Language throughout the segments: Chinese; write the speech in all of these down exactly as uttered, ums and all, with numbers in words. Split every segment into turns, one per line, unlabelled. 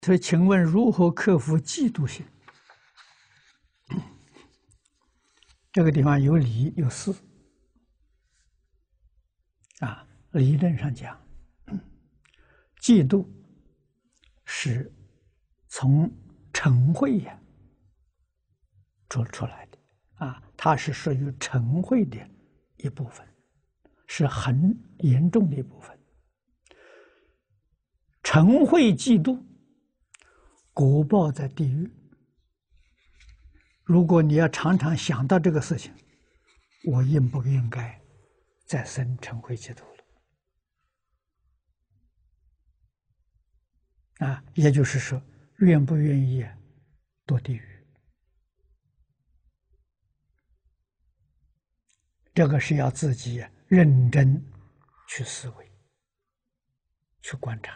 他说：“请问如何克服嫉妒心？”这个地方有理有事啊。理论上讲，嫉妒是从嗔恚呀做出来的啊，它是属于嗔恚的一部分，是很严重的一部分。嗔恚嫉妒，果报在地狱。如果你要常常想到这个事情，我应不应该再生嗔恚嫉妒了？啊，也就是说，愿不愿意堕地狱？这个是要自己认真去思维、去观察。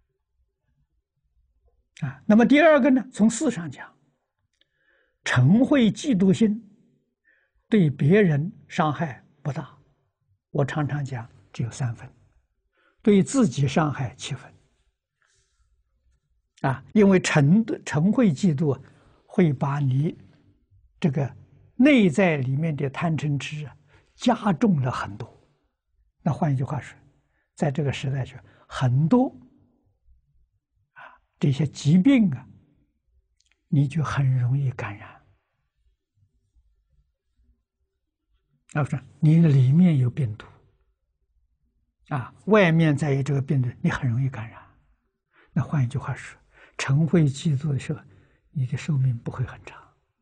啊，那么第二个呢？从事上讲，嗔恚嫉妒心对别人伤害不大，我常常讲只有三分，对自己伤害七分。啊，因为嗔嗔恚嫉妒会把你这个内在里面的贪嗔痴啊加重了很多。那换一句话说，在这个时代上，很多啊这些疾病啊，你就很容易感染。啊，不是你里面有病毒啊，外面再有这个病毒，你很容易感染。那换一句话说，嗔恚嫉妒的时候，你的寿命不会很长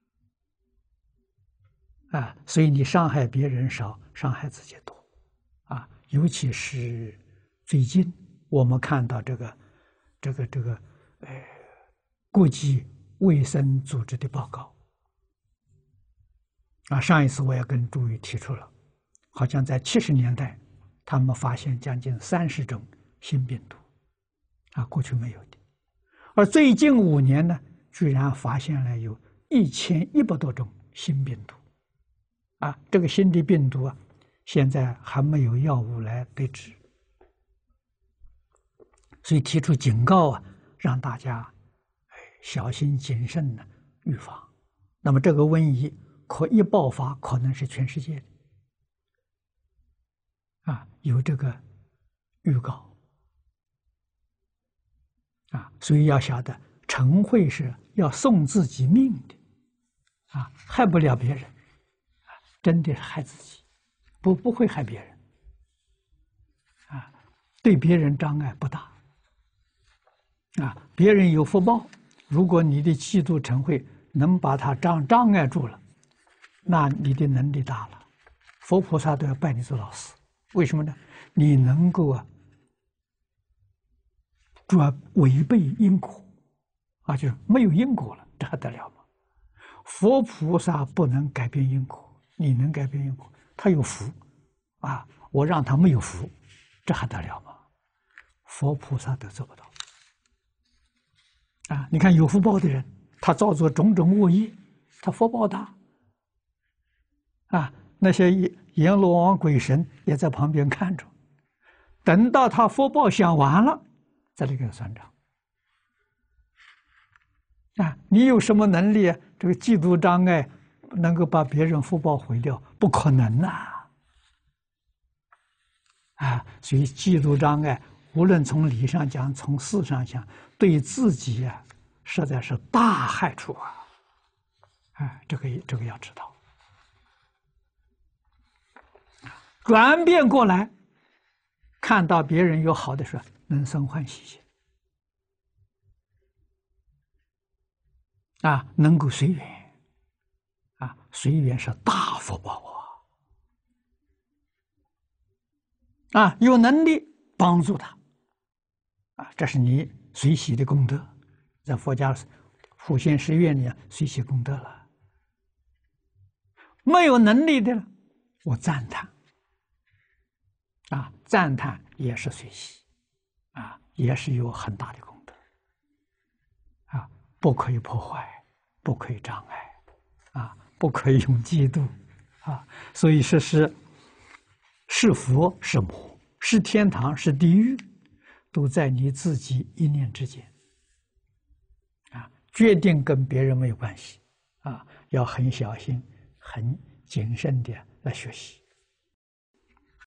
啊，所以你伤害别人少，伤害自己多啊。尤其是最近我们看到这个这个这个呃国际卫生组织的报告啊，上一次我也跟朱宇提出了，好像在七十年代，他们发现将近三十种新病毒啊，过去没有的。而最近五年呢，居然发现了有一千一百多种新病毒，啊，这个新的病毒啊，现在还没有药物来对治，所以提出警告啊，让大家小心谨慎的预防。那么这个瘟疫可一爆发，可能是全世界的，啊，有这个预告。啊，所以要晓得，嗔恚是要送自己命的，啊，害不了别人，啊，真的是害自己，不不会害别人，啊，对别人障碍不大，啊，别人有福报，如果你的嫉妒嗔恚能把它障障碍住了，那你的能力大了，佛菩萨都要拜你做老师，为什么呢？你能够啊。主要违背因果，啊，就是没有因果了，这还得了吗？佛菩萨不能改变因果，你能改变因果？他有福，啊，我让他没有福，这还得了吗？佛菩萨都做不到。啊，你看有福报的人，他造作种种恶业，他福报大。啊，那些阎罗王鬼神也在旁边看着，等到他福报享完了。再来给他算账啊！你有什么能力啊？这个嫉妒障碍能够把别人福报毁掉？不可能啊！啊，所以嫉妒障碍，无论从理上讲，从事上讲，对自己啊，实在是大害处啊！啊，这个这个要知道。转变过来，看到别人有好的时候，能生欢喜心啊，能够随缘啊，随缘是大福报啊！啊，有能力帮助他啊，这是你随喜的功德，在佛家普贤十愿里随喜功德了。没有能力的，我赞叹啊，赞叹也是随喜。啊，也是有很大的功德，啊，不可以破坏，不可以障碍，啊，不可以用嫉妒，啊，所以说是是佛是魔，是天堂是地狱，都在你自己一念之间， 决定跟别人没有关系，啊，要很小心、很谨慎的来学习。